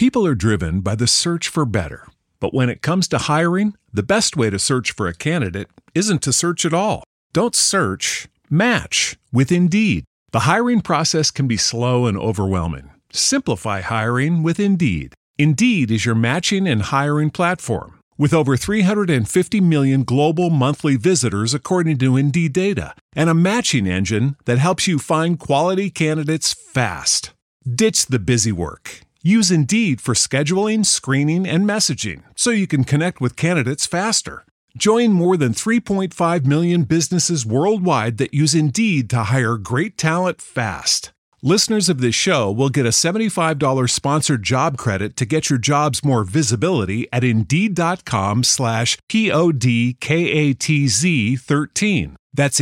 People are driven by the search for better. But when it comes to hiring, the best way to search for a candidate isn't to search at all. Don't search, match with Indeed. The hiring process can be slow and overwhelming. Simplify hiring with Indeed. Indeed is your matching and hiring platform. With over 350 million global monthly visitors according to Indeed data, and a matching engine that helps you find quality candidates fast. Ditch the busy work. Use Indeed for scheduling, screening, and messaging so you can connect with candidates faster. Join more than 3.5 million businesses worldwide that use Indeed to hire great talent fast. Listeners of this show will get a $75 sponsored job credit to get your jobs more visibility at Indeed.com/PODKATZ13. That's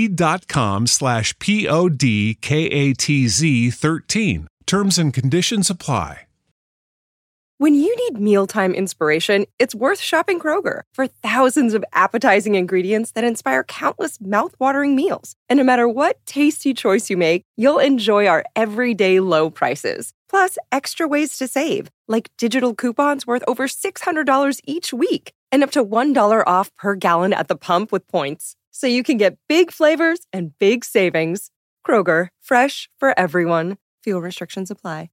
Indeed.com/PODKATZ13. Terms and conditions apply. When you need mealtime inspiration, it's worth shopping Kroger for thousands of appetizing ingredients that inspire countless mouth-watering meals. And no matter what tasty choice you make, you'll enjoy our everyday low prices. Plus, extra ways to save, like digital coupons worth over $600 each week and up to $1 off per gallon at the pump with points. So you can get big flavors and big savings. Kroger, fresh for everyone. Fuel restrictions apply.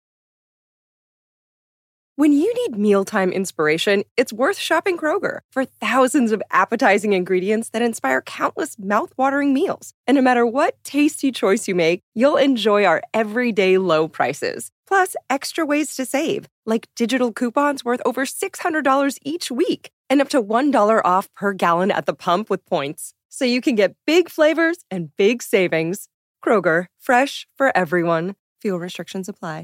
When you need mealtime inspiration, it's worth shopping Kroger for thousands of appetizing ingredients that inspire countless mouth-watering meals. And no matter what tasty choice you make, you'll enjoy our everyday low prices. Plus, extra ways to save, like digital coupons worth over $600 each week and up to $1 off per gallon at the pump with points. So you can get big flavors and big savings. Kroger, fresh for everyone. Fuel restrictions apply.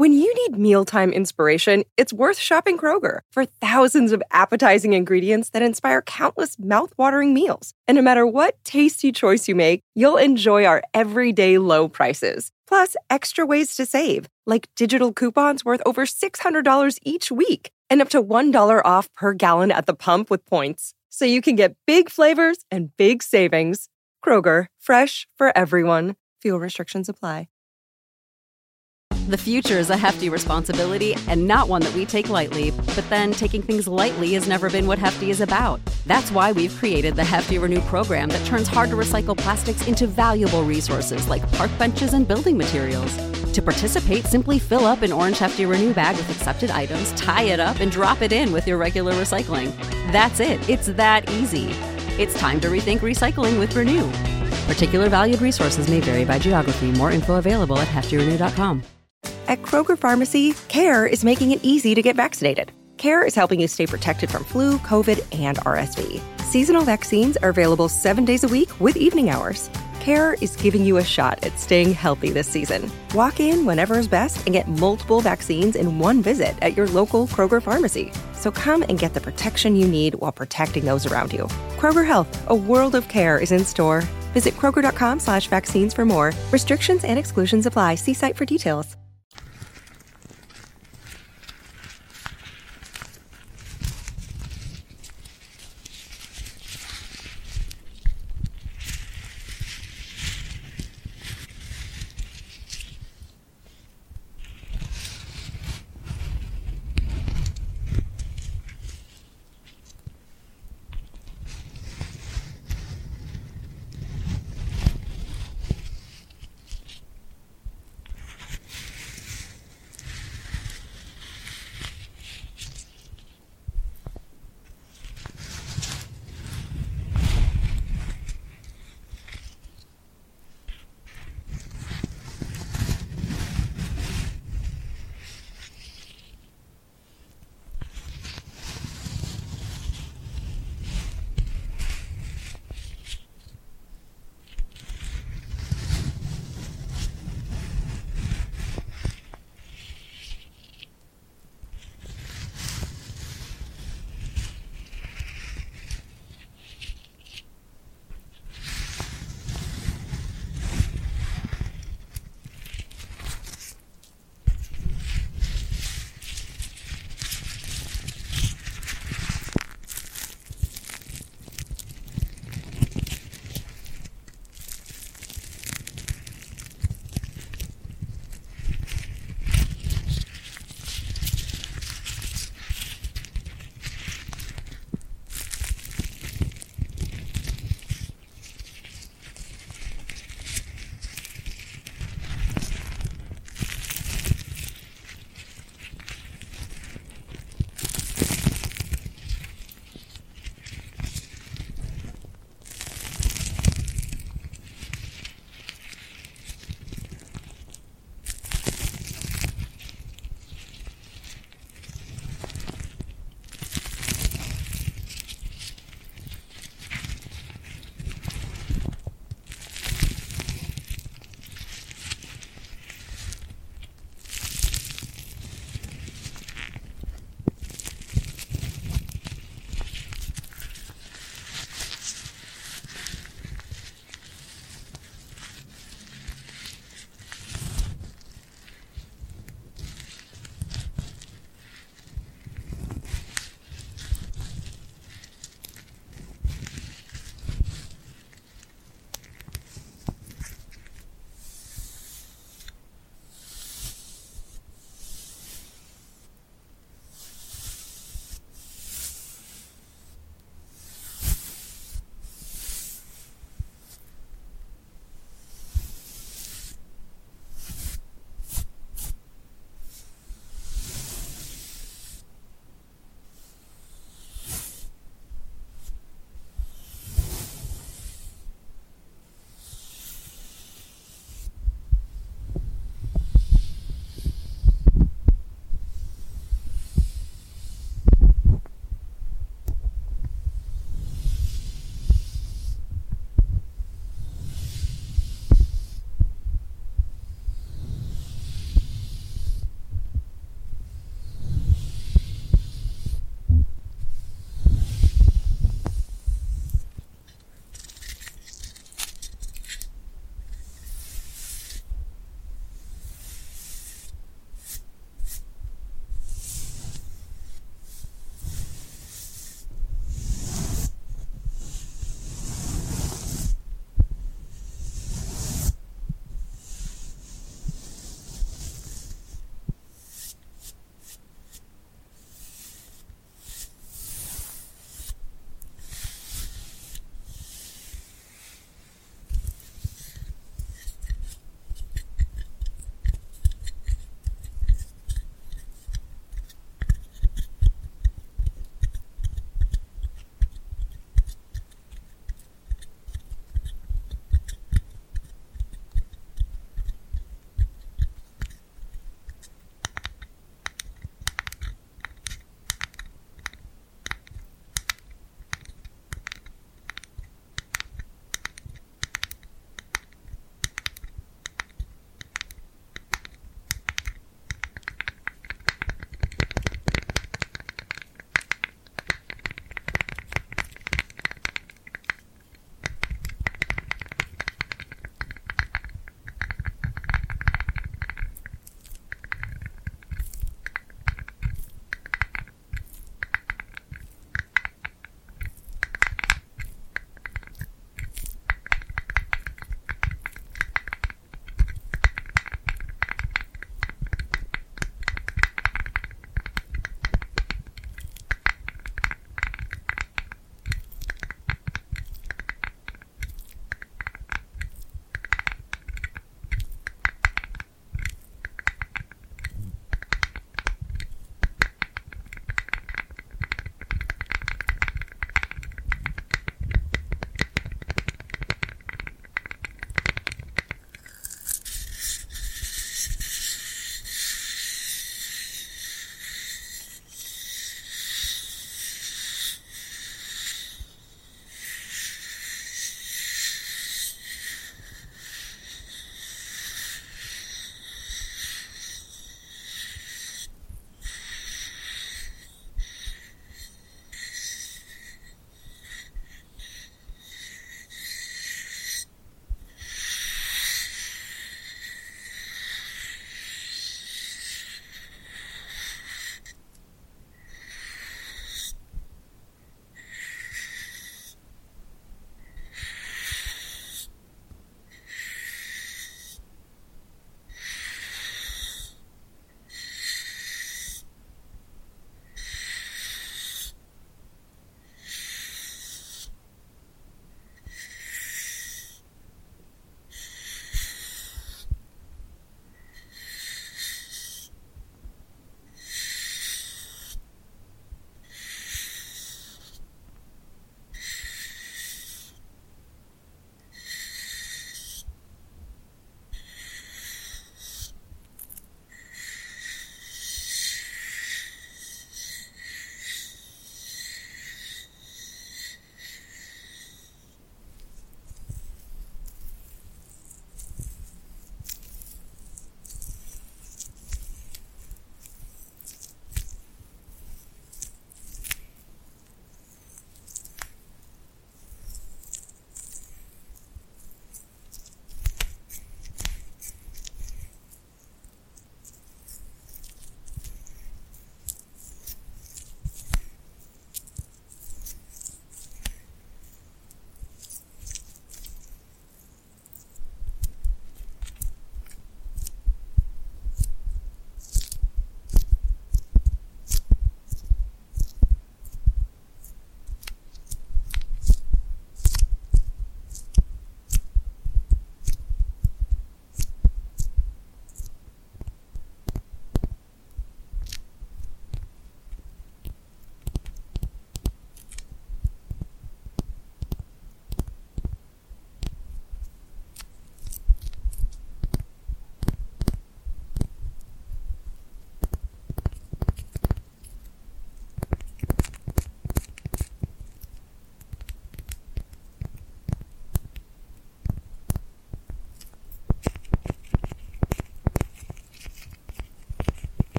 When you need mealtime inspiration, it's worth shopping Kroger for thousands of appetizing ingredients that inspire countless mouth-watering meals. And no matter what tasty choice you make, you'll enjoy our everyday low prices. Plus, extra ways to save, like digital coupons worth over $600 each week and up to $1 off per gallon at the pump with points. So you can get big flavors and big savings. Kroger, fresh for everyone. Fuel restrictions apply. The future is a hefty responsibility and not one that we take lightly. But then taking things lightly has never been what Hefty is about. That's why we've created the Hefty Renew program that turns hard-to-recycle plastics into valuable resources like park benches and building materials. To participate, simply fill up an orange Hefty Renew bag with accepted items, tie it up, and drop it in with your regular recycling. That's it. It's that easy. It's time to rethink recycling with Renew. Particular valued resources may vary by geography. More info available at heftyrenew.com. At Kroger Pharmacy, CARE is making it easy to get vaccinated. CARE is helping you stay protected from flu, COVID, and RSV. Seasonal vaccines are available 7 days a week with evening hours. CARE is giving you a shot at staying healthy this season. Walk in whenever is best and get multiple vaccines in one visit at your local Kroger Pharmacy. So come and get the protection you need while protecting those around you. Kroger Health, a world of care, is in store. Visit Kroger.com/vaccines for more. Restrictions and exclusions apply. See site for details.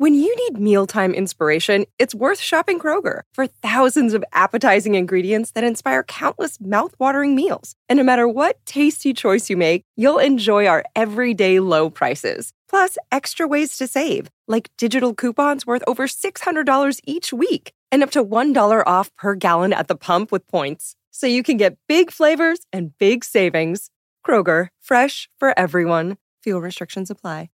When you need mealtime inspiration, it's worth shopping Kroger for thousands of appetizing ingredients that inspire countless mouth-watering meals. And no matter what tasty choice you make, you'll enjoy our everyday low prices. Plus, extra ways to save, like digital coupons worth over $600 each week and up to $1 off per gallon at the pump with points. So you can get big flavors and big savings. Kroger, fresh for everyone. Fuel restrictions apply.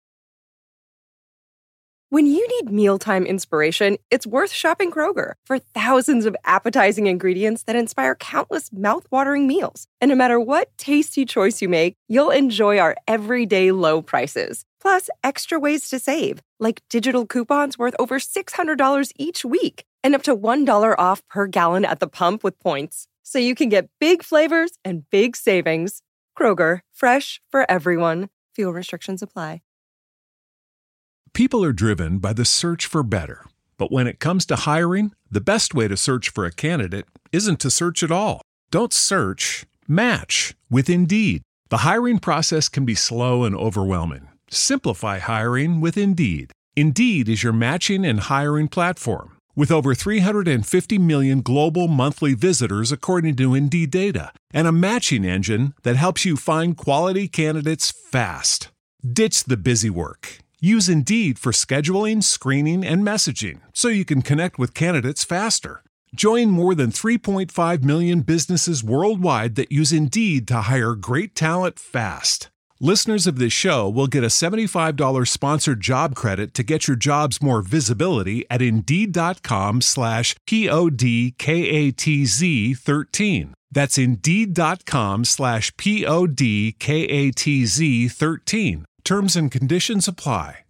When you need mealtime inspiration, it's worth shopping Kroger for thousands of appetizing ingredients that inspire countless mouth-watering meals. And no matter what tasty choice you make, you'll enjoy our everyday low prices. Plus, extra ways to save, like digital coupons worth over $600 each week and up to $1 off per gallon at the pump with points. So you can get big flavors and big savings. Kroger, fresh for everyone. Fuel restrictions apply. People are driven by the search for better. But when it comes to hiring, the best way to search for a candidate isn't to search at all. Don't search, match with Indeed. The hiring process can be slow and overwhelming. Simplify hiring with Indeed. Indeed is your matching and hiring platform. With over 350 million global monthly visitors according to Indeed data, and a matching engine that helps you find quality candidates fast. Ditch the busy work. Use Indeed for scheduling, screening, and messaging so you can connect with candidates faster. Join more than 3.5 million businesses worldwide that use Indeed to hire great talent fast. Listeners of this show will get a $75 sponsored job credit to get your jobs more visibility at Indeed.com/PODKATZ13. That's Indeed.com/PODKATZ13. Terms and conditions apply.